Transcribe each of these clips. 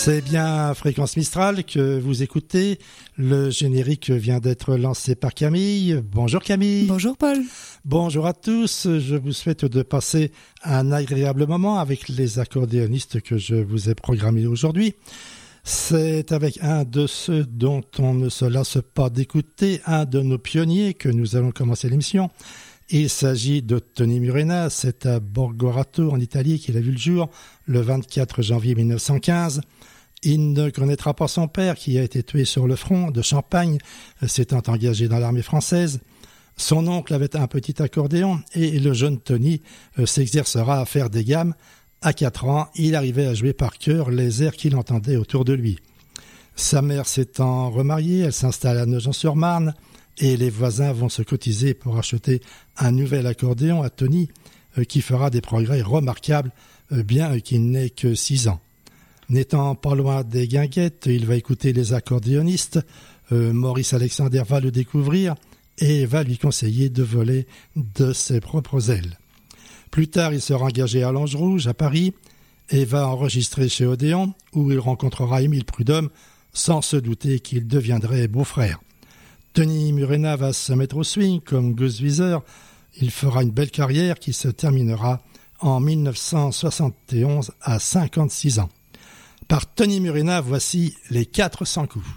C'est bien Fréquence Mistral que vous écoutez. Le générique vient d'être lancé par Camille. Bonjour Camille. Bonjour Paul. Bonjour à tous. Je vous souhaite de passer un agréable moment avec les accordéonistes que je vous ai programmés aujourd'hui. C'est avec un de ceux dont on ne se lasse pas d'écouter, un de nos pionniers que nous allons commencer l'émission. Il s'agit de Tony Murena. C'est à Borgorato en Italie qu'il a vu le jour le 24 janvier 1915. Il ne connaîtra pas son père qui a été tué sur le front de Champagne, s'étant engagé dans l'armée française. Son oncle avait un petit accordéon et le jeune Tony s'exercera à faire des gammes. À 4 ans, il arrivait à jouer par cœur les airs qu'il entendait autour de lui. Sa mère s'étant remariée, elle s'installe à Nogent-sur-Marne et les voisins vont se cotiser pour acheter un nouvel accordéon à Tony qui fera des progrès remarquables bien qu'il n'ait que 6 ans. N'étant pas loin des guinguettes, il va écouter les accordéonistes. Maurice Alexander va le découvrir et va lui conseiller de voler de ses propres ailes. Plus tard, il sera engagé à l'Ange Rouge, à Paris, et va enregistrer chez Odéon, où il rencontrera Émile Prudhomme, sans se douter qu'il deviendrait beau-frère. Tony Murena va se mettre au swing comme Gus Wieser. Il fera une belle carrière qui se terminera en 1971 à 56 ans. Par Tony Murena, voici les 400 coups.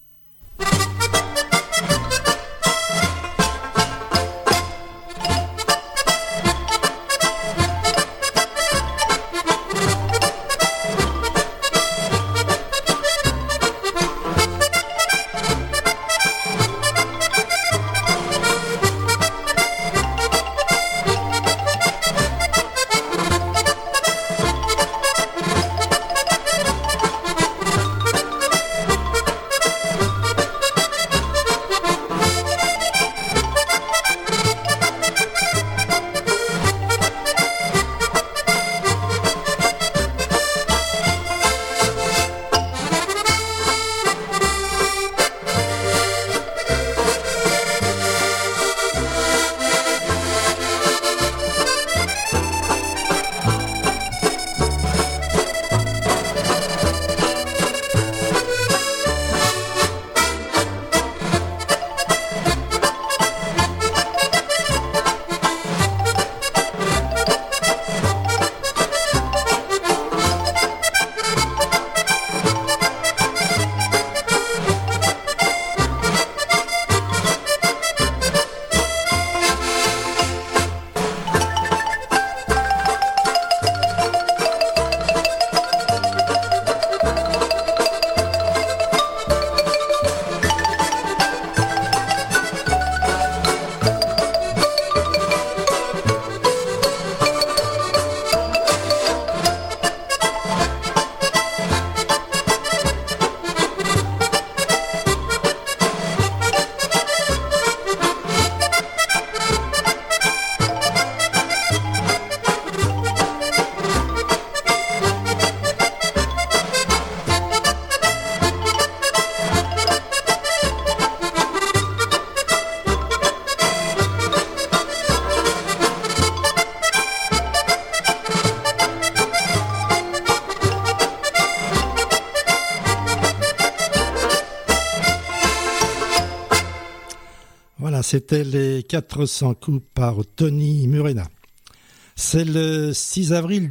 C'était les 400 coups par Tony Murena. C'est le 6 avril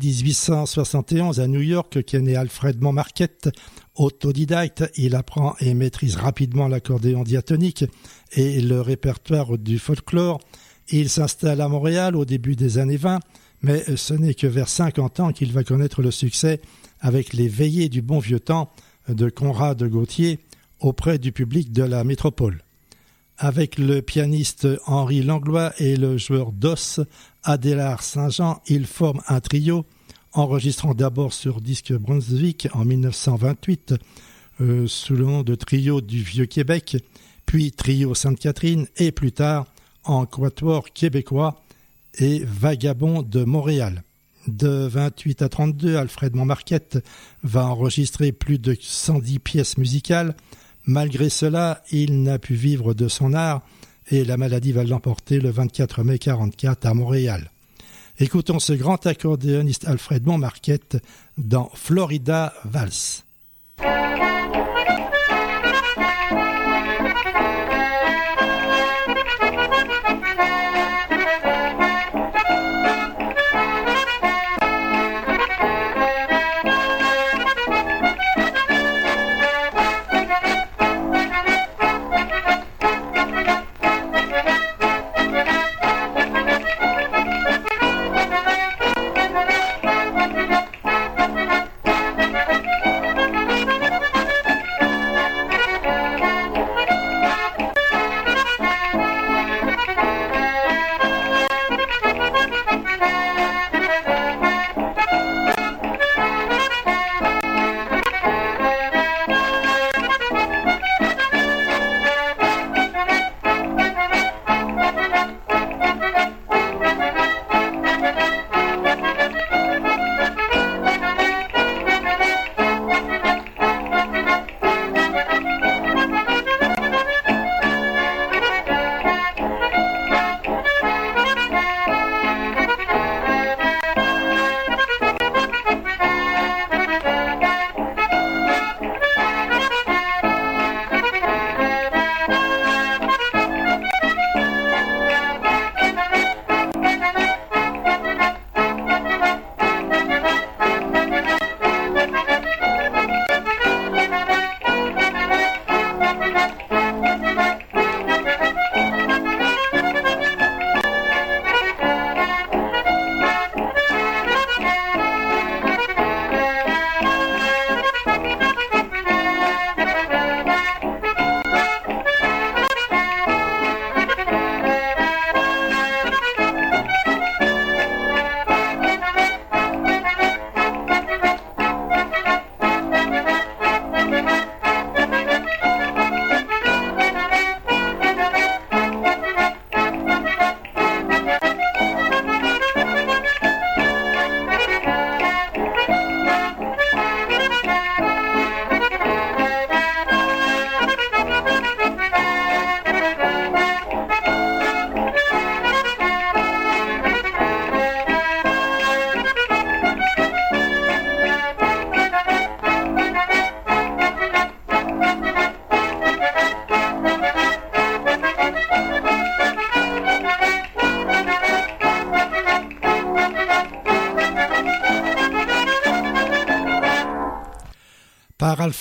1871 à New York qu'est né Alfred Montmarquette. Autodidacte, il apprend et maîtrise rapidement l'accordéon diatonique et le répertoire du folklore. Il s'installe à Montréal au début des années 20, mais ce n'est que vers 50 ans qu'il va connaître le succès avec les veillées du bon vieux temps de Conrad Gauthier auprès du public de la métropole. Avec le pianiste Henri Langlois et le joueur d'os Adélard Saint-Jean, ils forment un trio, enregistrant d'abord sur disque Brunswick en 1928 sous le nom de Trio du Vieux-Québec, puis Trio Sainte-Catherine et plus tard en Quatuor québécois et Vagabond de Montréal. De 28 à 32, Alfred Montmarquette va enregistrer plus de 110 pièces musicales. Malgré cela, il n'a pu vivre de son art et la maladie va l'emporter le 24 mai 1944 à Montréal. Écoutons ce grand accordéoniste Alfred Montmarquette dans Florida Valse.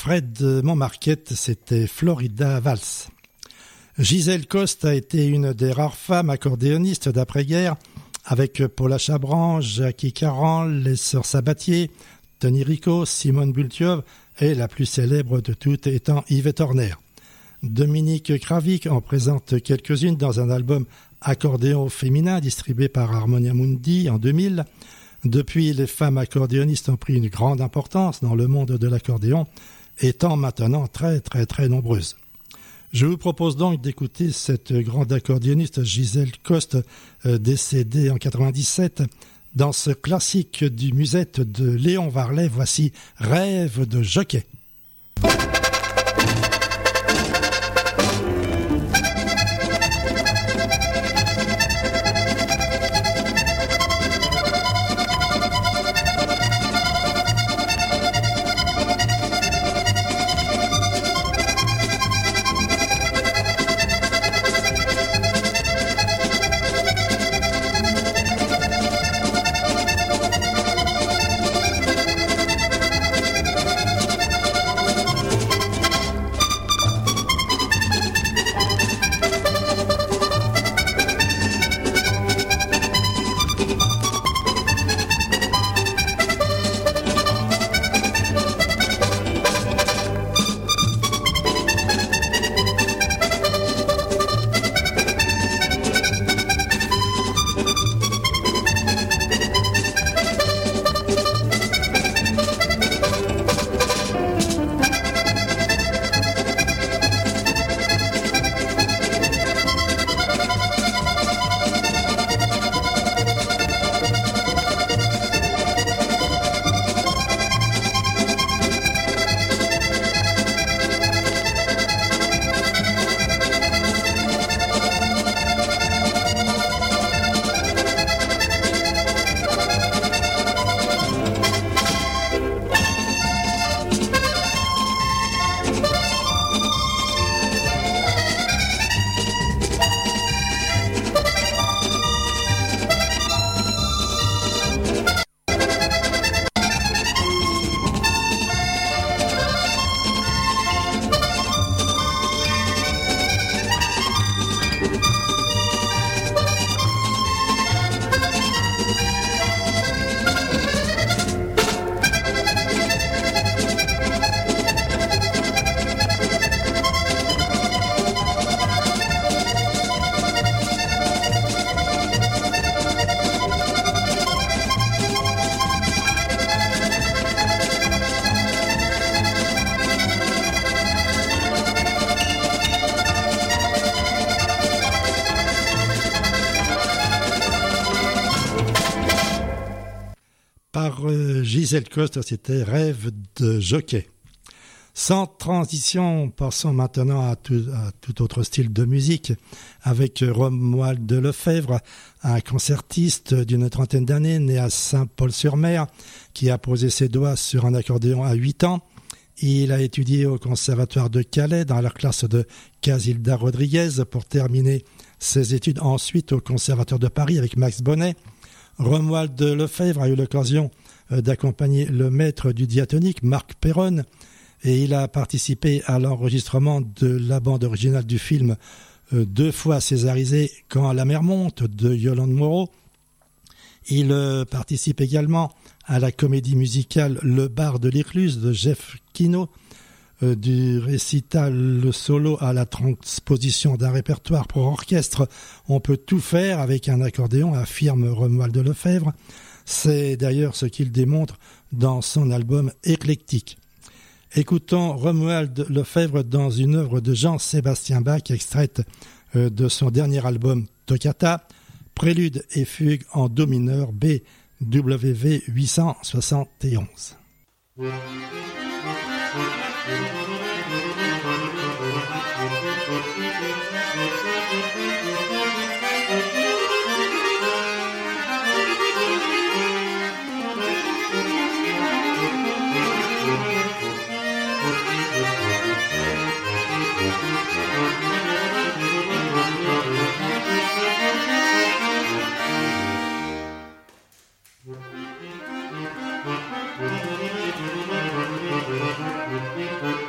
Fred Montmarquette, c'était Florida Valse. Gisèle Coste a été une des rares femmes accordéonistes d'après-guerre, avec Paula Chabran, Jackie Caran, les sœurs Sabatier, Tony Rico, Simone Bultiov et la plus célèbre de toutes étant Yvette Horner. Dominique Kravik en présente quelques-unes dans un album accordéon féminin distribué par Harmonia Mundi en 2000. Depuis, les femmes accordéonistes ont pris une grande importance dans le monde de l'accordéon, étant maintenant très nombreuses. Je vous propose donc d'écouter cette grande accordéoniste Gisèle Coste, décédée en 97, dans ce classique du musette de Léon Varlet. Voici Rêve de jockey. Gisèle Coste, c'était Rêve de jockey. Sans transition, passons maintenant à tout autre style de musique, avec Romuald Lefebvre, un concertiste d'une trentaine d'années, né à Saint-Paul-sur-Mer, qui a posé ses doigts sur un accordéon à 8 ans. Il a étudié au Conservatoire de Calais, dans la classe de Casilda Rodriguez, pour terminer ses études ensuite au Conservatoire de Paris avec Max Bonnet. Romuald Lefebvre a eu l'occasion d'accompagner le maître du diatonique, Marc Perron, et il a participé à l'enregistrement de la bande originale du film deux fois césarisé Quand la mer monte de Yolande Moreau. Il participe également à la comédie musicale Le bar de l'Écluse de Jeff Kino, du récital Le solo à la transposition d'un répertoire pour orchestre. On peut tout faire avec un accordéon, affirme Romuald Lefebvre. C'est d'ailleurs ce qu'il démontre dans son album Éclectique. Écoutons Romuald Lefebvre dans une œuvre de Jean-Sébastien Bach extraite de son dernier album Toccata, Prélude et fugue en do mineur BWV 871. Thank you.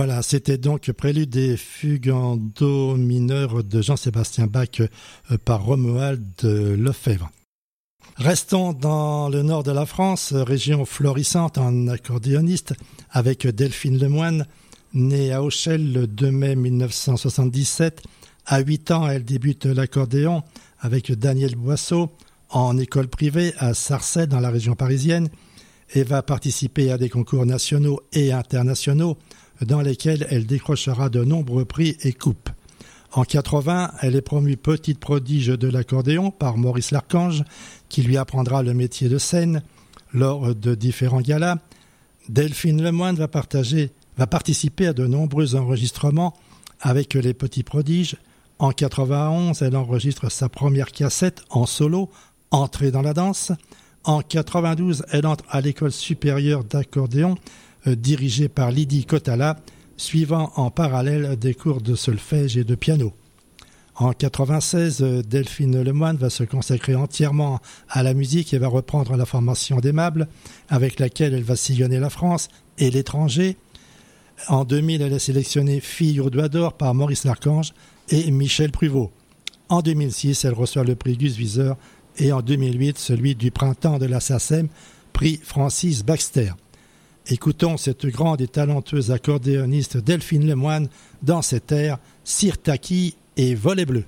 Voilà, c'était donc Prélude et fugue en do mineur de Jean-Sébastien Bach par Romuald Lefebvre. Restons dans le nord de la France, région florissante en accordéoniste, avec Delphine Lemoine, née à Auchel le 2 mai 1977. À 8 ans, elle débute l'accordéon avec Daniel Boisseau en école privée à Sarcelles dans la région parisienne et va participer à des concours nationaux et internationaux dans lesquels elle décrochera de nombreux prix et coupes. En 80, elle est promue petite prodige de l'accordéon par Maurice Larchange, qui lui apprendra le métier de scène lors de différents galas. Delphine Lemoine va participer à de nombreux enregistrements avec les petits prodiges. En 91, elle enregistre sa première cassette en solo, Entrée dans la danse. En 92, elle entre à l'école supérieure d'accordéon dirigée par Lydie Cotala, suivant en parallèle des cours de solfège et de piano. En 96, Delphine Lemoine va se consacrer entièrement à la musique et va reprendre la formation d'Aimable, avec laquelle elle va sillonner la France et l'étranger. En 2000, elle est sélectionnée fille au doigt d'or par Maurice Larchange et Michel Pruvot. En 2006, elle reçoit le prix Gus Viseur et en 2008, celui du printemps de la SACEM, prix Francis Baxter. Écoutons cette grande et talentueuse accordéoniste Delphine Lemoine dans cet air Sirtaki et Volet bleu.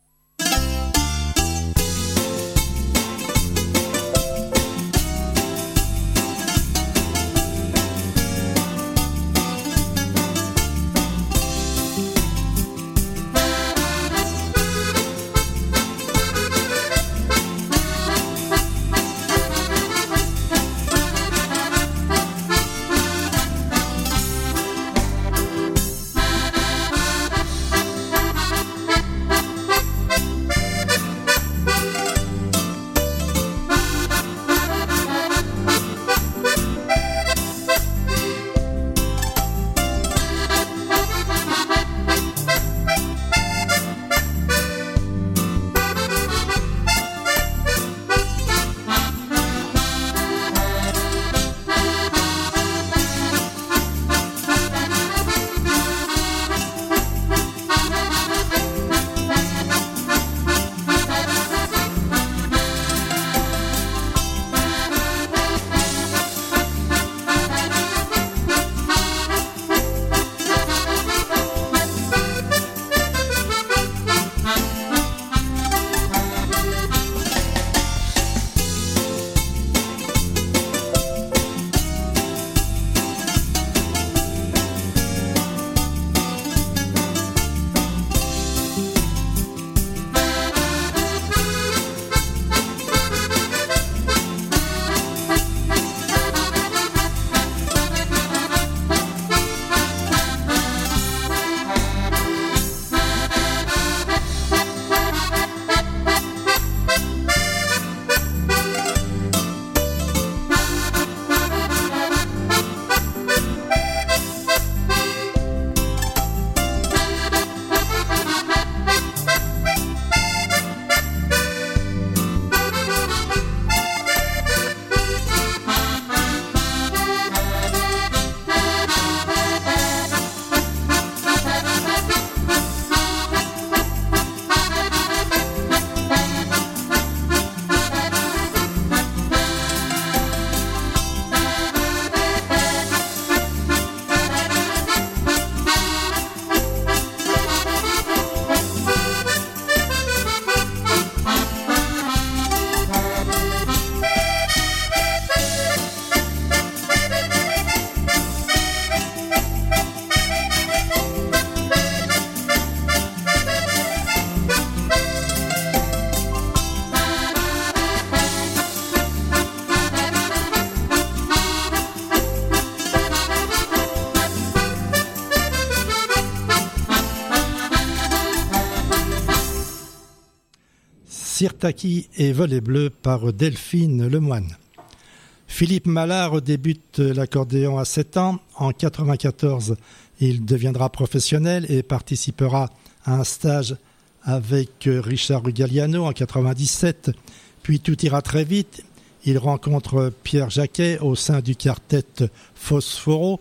Sirtaki et Volet bleu par Delphine Lemoine. Philippe Mallard débute l'accordéon à 7 ans. En 1994, il deviendra professionnel et participera à un stage avec Richard Galliano en 1997. Puis tout ira très vite. Il rencontre Pierre Jacquet au sein du quartet Phosphoro,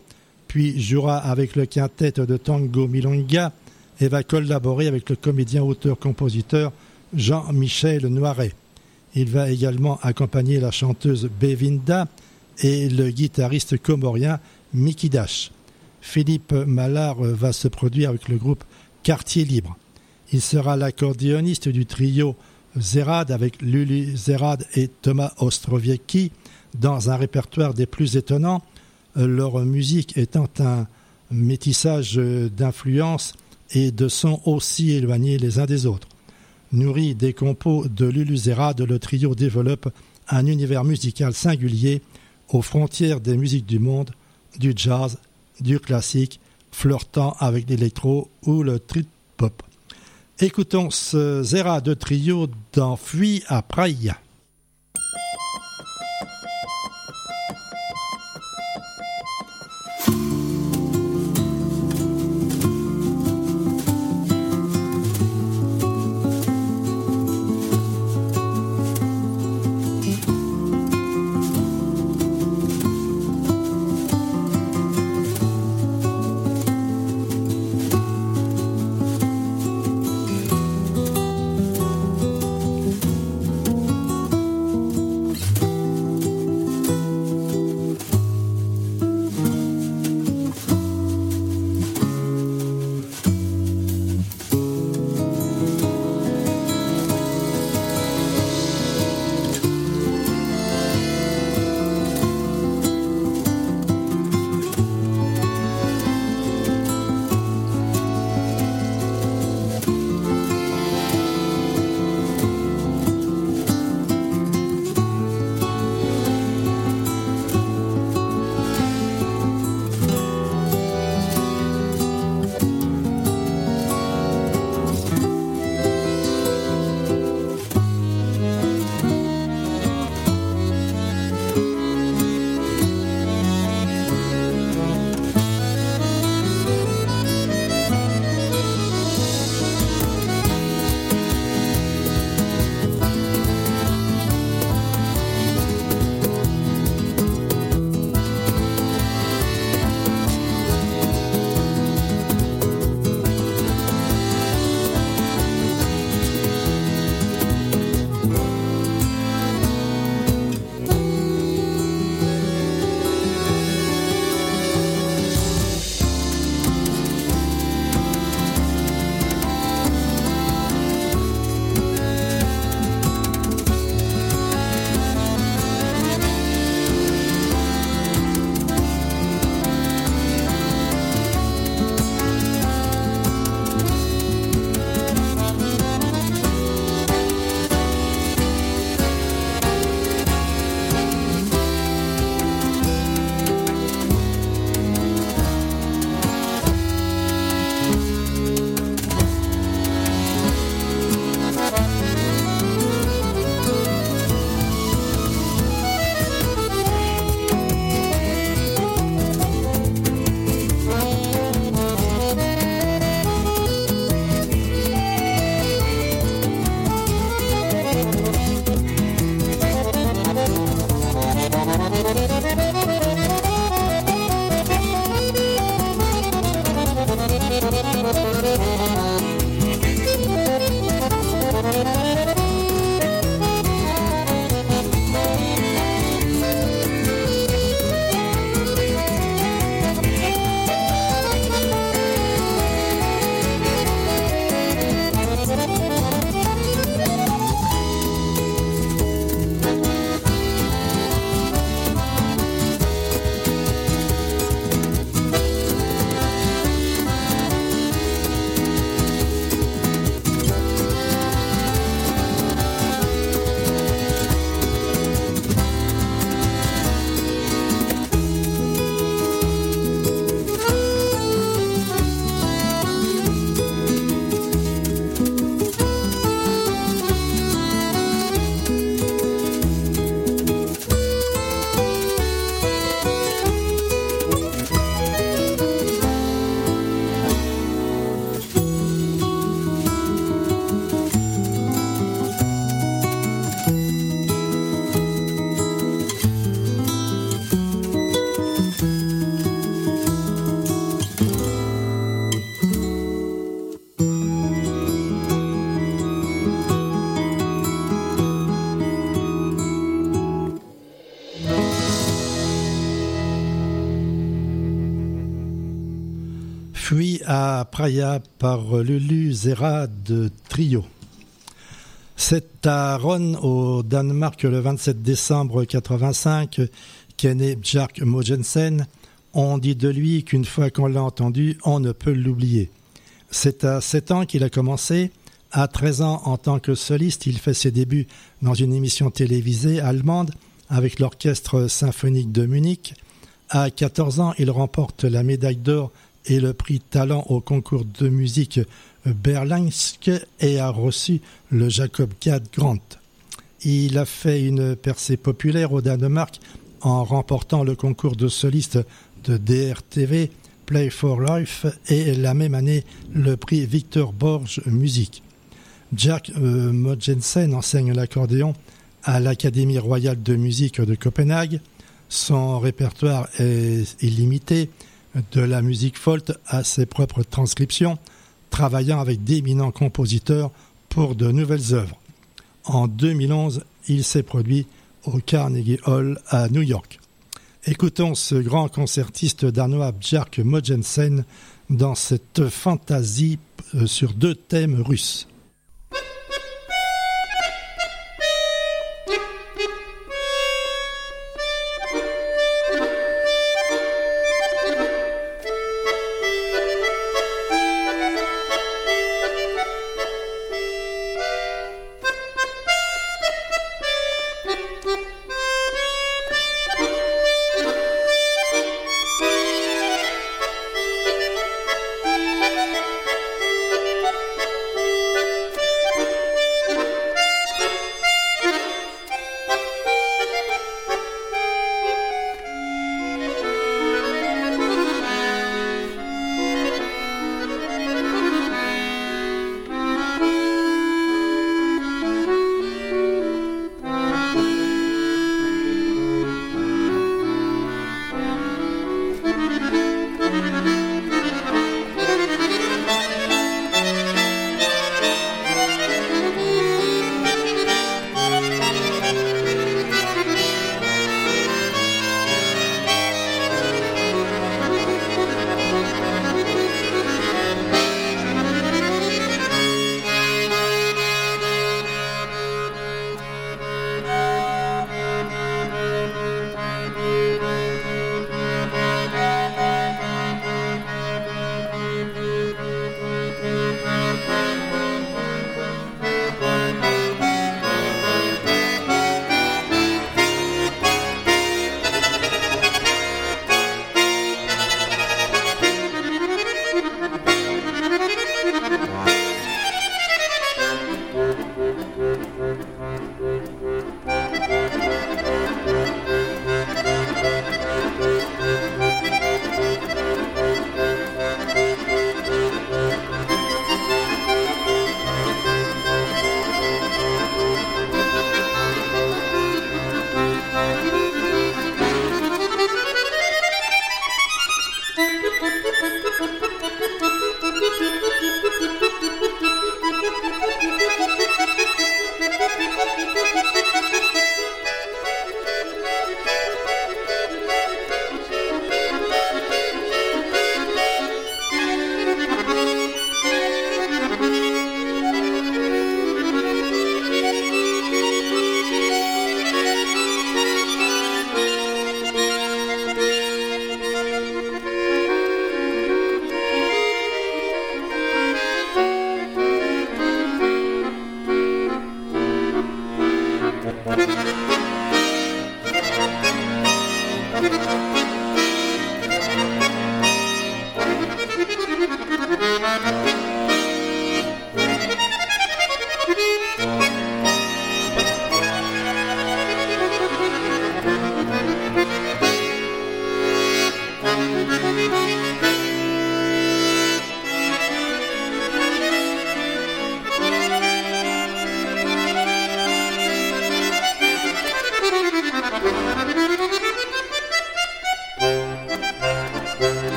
puis jouera avec le quintet de Tango Milonga et va collaborer avec le comédien auteur-compositeur Jean-Michel Noiret. Il va également accompagner la chanteuse Bevinda et le guitariste comorien Mickey Dash. Philippe Mallard va se produire avec le groupe Quartier Libre. Il sera l'accordéoniste du trio Zerad avec Lulu Zerad et Thomas Ostrowiecki dans un répertoire des plus étonnants, leur musique étant un métissage d'influences et de sons aussi éloignés les uns des autres. Nourri des compos de Lulu Zerad, le trio développe un univers musical singulier aux frontières des musiques du monde, du jazz, du classique, flirtant avec l'électro ou le trip-hop. Écoutons ce Zerad trio dans Fuis à Praia. suivi à Praia par Lulu Zera de Trio. C'est à Ron, au Danemark, le 27 décembre 1985, qu'est né Bjarke Mogensen. On dit de lui qu'une fois qu'on l'a entendu, on ne peut l'oublier. C'est à 7 ans qu'il a commencé. À 13 ans, en tant que soliste, il fait ses débuts dans une émission télévisée allemande avec l'Orchestre symphonique de Munich. À 14 ans, il remporte la médaille d'or et le prix Talent au concours de musique Berlingske et a reçu le Jacob Gad Grant. Il a fait une percée populaire au Danemark en remportant le concours de soliste de DRTV Play for Life et la même année le prix Victor Borge Musique. Bjarke Mogensen enseigne l'accordéon à l'Académie royale de musique de Copenhague. Son répertoire est illimité, de la musique folk à ses propres transcriptions, travaillant avec d'éminents compositeurs pour de nouvelles œuvres. En 2011, il s'est produit au Carnegie Hall à New York. Écoutons ce grand concertiste danois Bjarke Mogensen dans cette fantaisie sur 2 thèmes russes.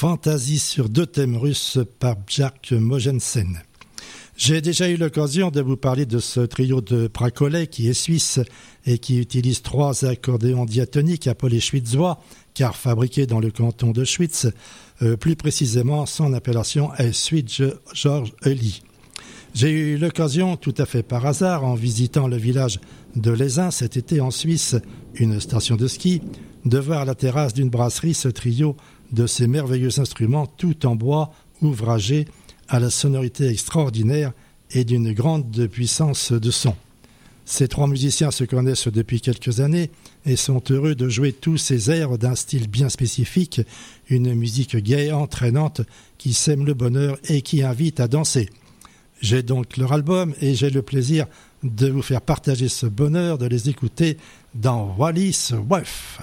Fantasy sur 2 thèmes russes par Bjarke Mogensen. J'ai déjà eu l'occasion de vous parler de ce trio de Pracollet qui est suisse et qui utilise 3 accordéons diatoniques appelés schwitzois, car fabriqués dans le canton de Schwytz. Plus précisément, son appellation est Schwytz George Eli. J'ai eu l'occasion, tout à fait par hasard, en visitant le village de Lézin cet été en Suisse, une station de ski, de voir à la terrasse d'une brasserie ce trio de ces merveilleux instruments tout en bois, ouvragés, à la sonorité extraordinaire et d'une grande puissance de son. Ces 3 musiciens se connaissent depuis quelques années et sont heureux de jouer tous ces airs d'un style bien spécifique, une musique gaie, entraînante, qui sème le bonheur et qui invite à danser. J'ai donc leur album et j'ai le plaisir de vous faire partager ce bonheur de les écouter dans Wallis Wife.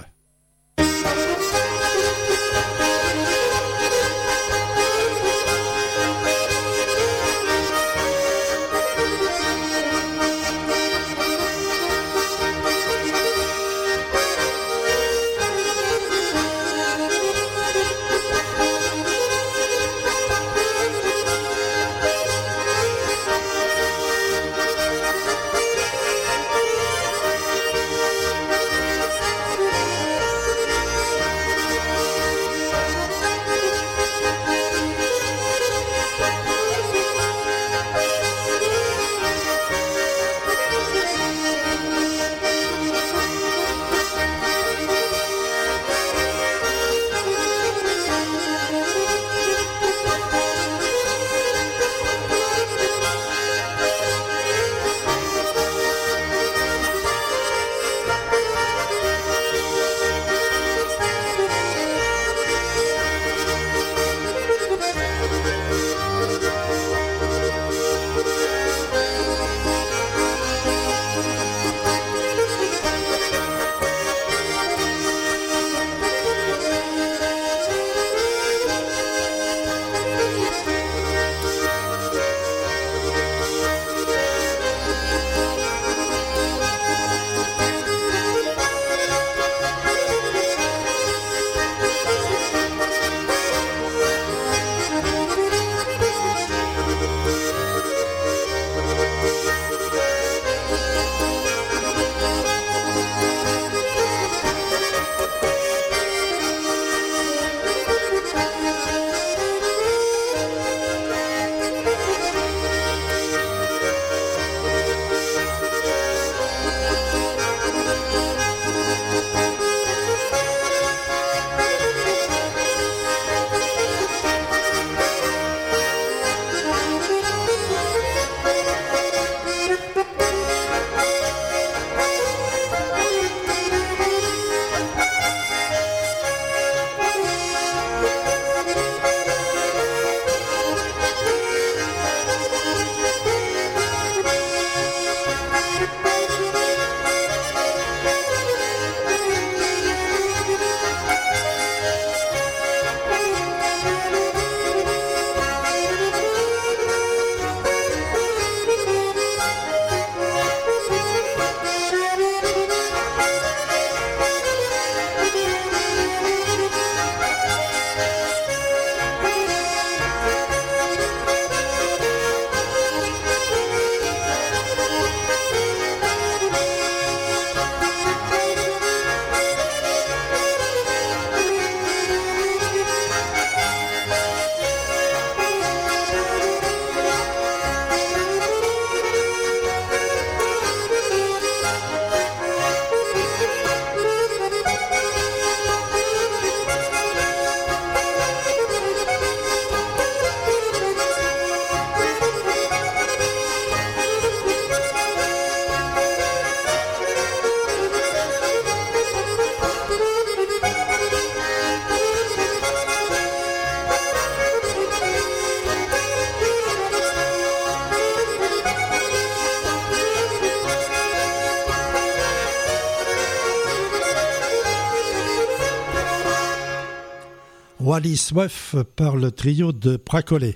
Wallis Wife par le trio de Pracollet.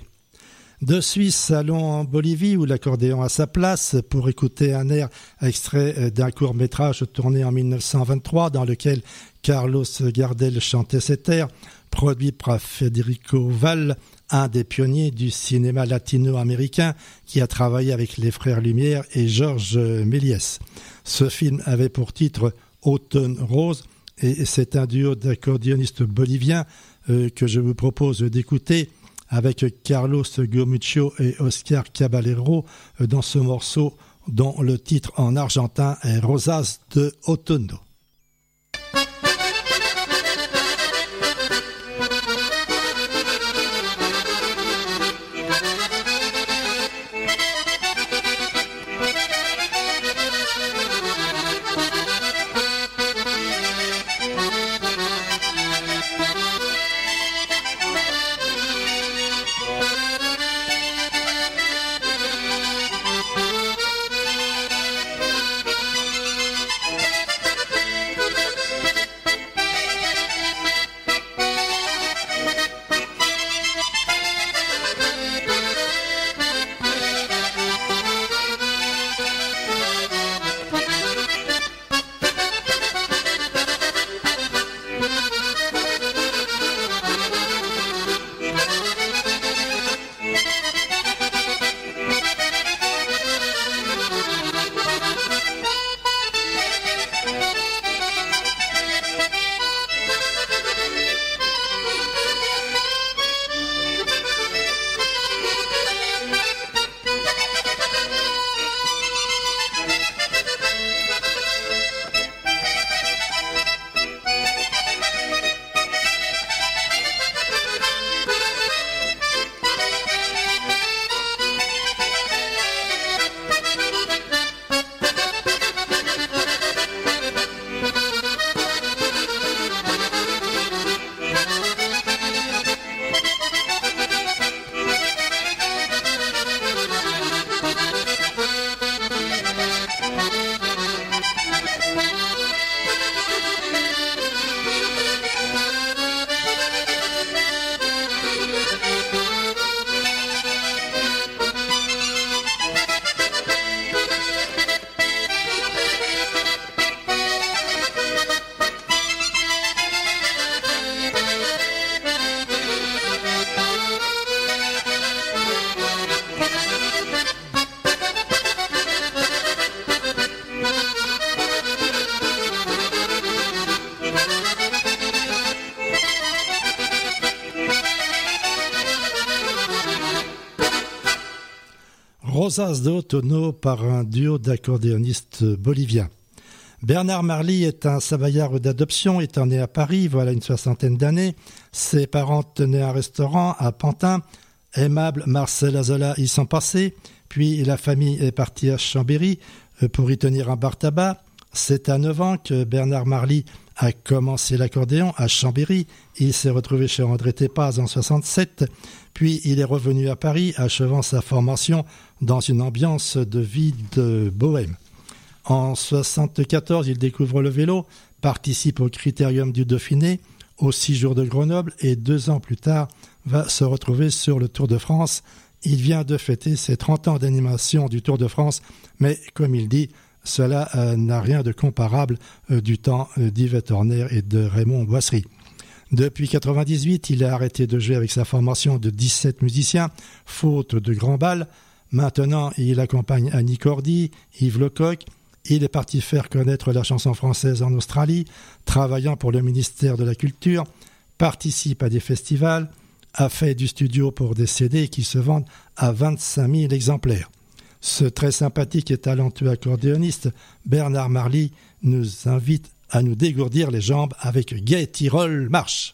De Suisse, allons en Bolivie où l'accordéon a sa place pour écouter un air extrait d'un court-métrage tourné en 1923 dans lequel Carlos Gardel chantait cet air, produit par Federico Val, un des pionniers du cinéma latino-américain qui a travaillé avec les frères Lumière et Georges Méliès. Ce film avait pour titre Automne Rose et c'est un duo d'accordéonistes boliviens que je vous propose d'écouter avec Carlos Gomuccio et Oscar Caballero dans ce morceau dont le titre en argentin est Rosas de Otoño. Rosas de Otoño par un duo d'accordéonistes boliviens. Bernard Marly est un Savoyard d'adoption, étant né à Paris, voilà une soixantaine d'années. Ses parents tenaient un restaurant à Pantin. Aimable Marcel Azola y sont passés, puis la famille est partie à Chambéry pour y tenir un bar tabac. C'est à 9 ans que Bernard Marly a commencé l'accordéon à Chambéry. Il s'est retrouvé chez André Tépaz en 67, puis il est revenu à Paris, achevant sa formation dans une ambiance de vie de bohème. En 74, il découvre le vélo, participe au Critérium du Dauphiné, aux 6 jours de Grenoble et 2 ans plus tard va se retrouver sur le Tour de France. Il vient de fêter ses 30 ans d'animation du Tour de France, mais comme il dit, cela n'a rien de comparable du temps d'Yvette Horner et de Raymond Boisserie. Depuis 1998, il a arrêté de jouer avec sa formation de 17 musiciens, faute de grands bals. Maintenant, il accompagne Annie Cordy, Yves Lecoq. Il est parti faire connaître la chanson française en Australie, travaillant pour le ministère de la Culture, participe à des festivals, a fait du studio pour des CD qui se vendent à 25 000 exemplaires. Ce très sympathique et talentueux accordéoniste, Bernard Marly, nous invite à nous dégourdir les jambes avec Gai Tyrol Marche.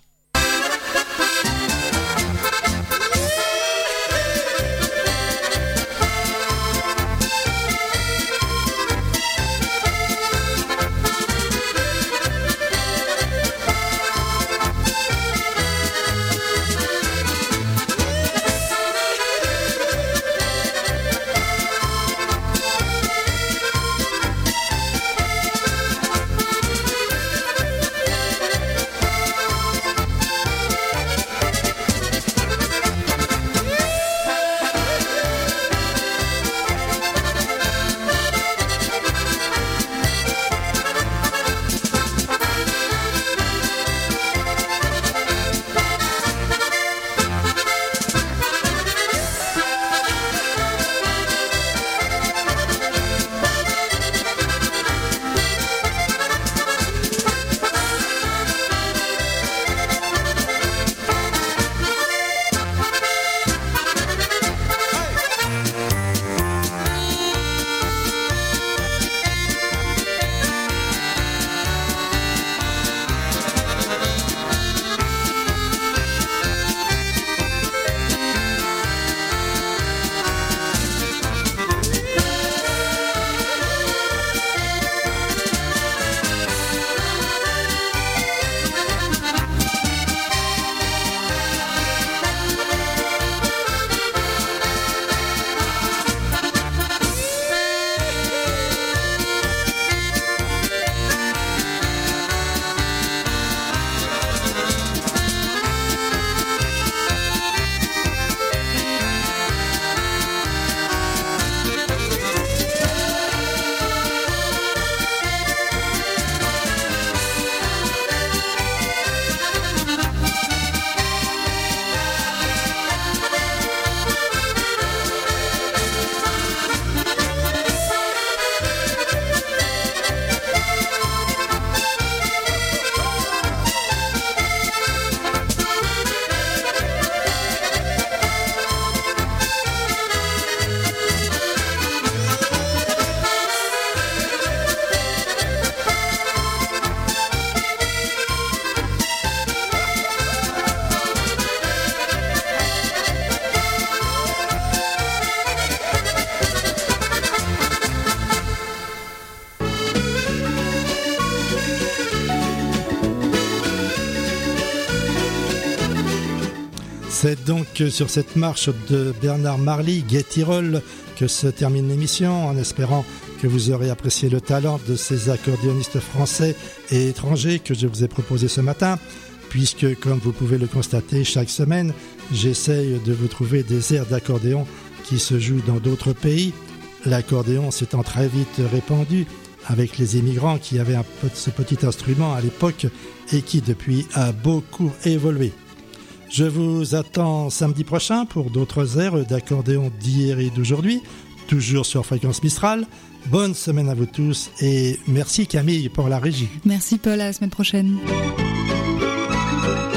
C'est donc sur cette marche de Bernard Marly, Gai Tyrol, que se termine l'émission, en espérant que vous aurez apprécié le talent de ces accordéonistes français et étrangers que je vous ai proposé ce matin, puisque, comme vous pouvez le constater, chaque semaine, j'essaye de vous trouver des airs d'accordéon qui se jouent dans d'autres pays. L'accordéon s'étant très vite répandu avec les immigrants qui avaient ce petit instrument à l'époque et qui depuis a beaucoup évolué. Je vous attends samedi prochain pour d'autres airs d'accordéon d'hier et d'aujourd'hui, toujours sur Fréquence Mistral. Bonne semaine à vous tous et merci Camille pour la régie. Merci Paul, à la semaine prochaine.